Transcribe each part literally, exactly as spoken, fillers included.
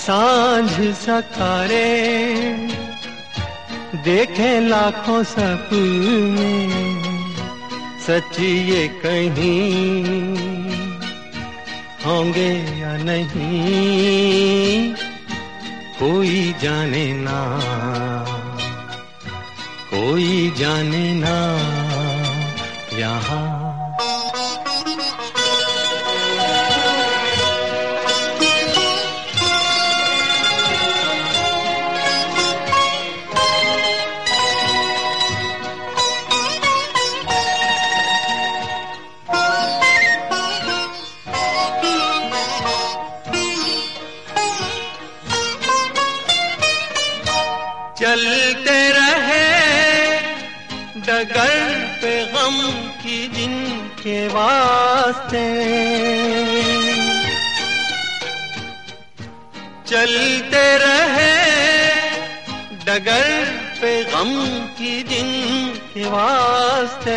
सांझ सकारे देखे लाखों सपने, सच ये कहीं होंगे या नहीं कोई जाने ना, कोई जाने ना यहाँ। चलते रहे डगर पे गम की जिनके वास्ते, चलते रहे डगर पे गम की जिनके वास्ते,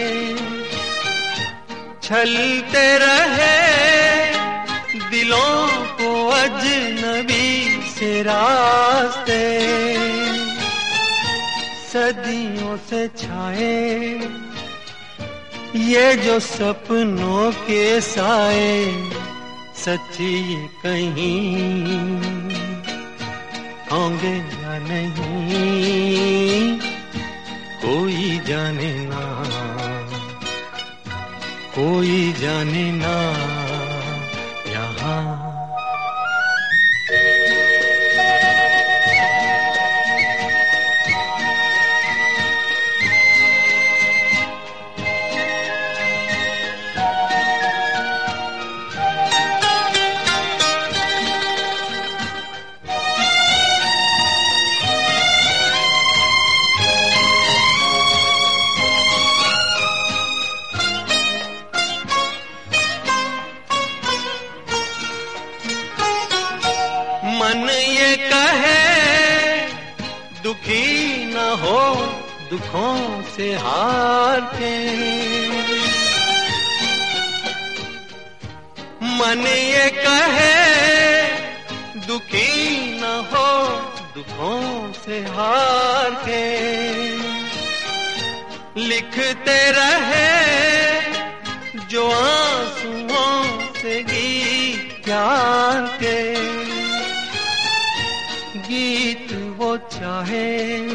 छलते रहे दिलों को अजनबी से रास्ते, सदियों से छाए ये जो सपनों के साए, सच ये कहीं होंगे या नहीं कोई जाने ना, कोई जाने ना यहाँ। मन ये कहे दुखी न हो दुखों से हार के, मन ये कहे दुखी न हो दुखों से हार के, लिखते रहे जो आंसुओं से गीत प्यार के, गीत वो चाहे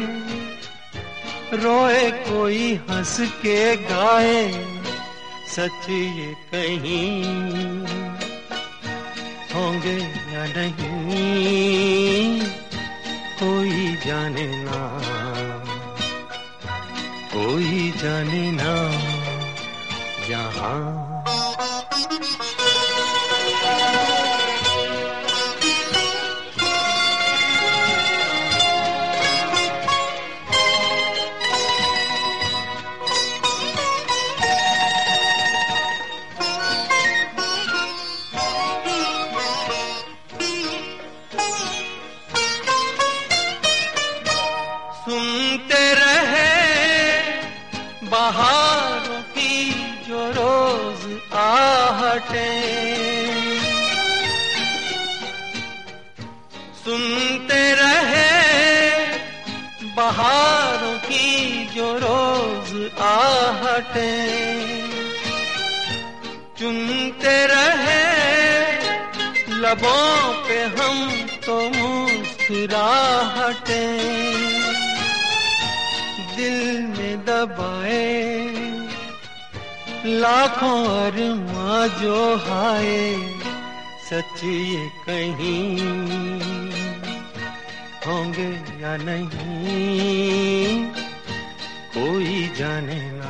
रोए कोई हंस के गाए, सच ये कहीं होंगे या नहीं कोई जाने ना, कोई जाने ना यहाँ। सुनते रहे बहारों की जो रोज आहटें, सुनते रहे बहारों की जो रोज आहटें, चुनते रहे लबों पे हम तो मुस्कुराहटें, दिल में दबाए लाखों अरमां जो हाय, सच ये कहीं होंगे या नहीं कोई जाने ना,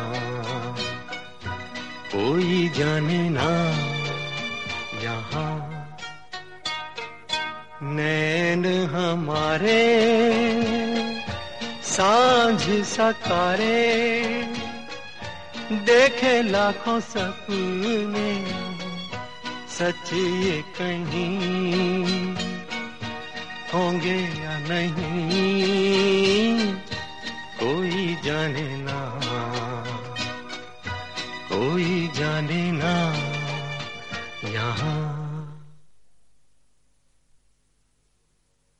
कोई जाने ना यहाँ। नैन हमारे सांझ सकारे देखे लाखों सपने, सच ये कहीं होंगे या नहीं कोई जाने ना, कोई जाने ना यहाँ।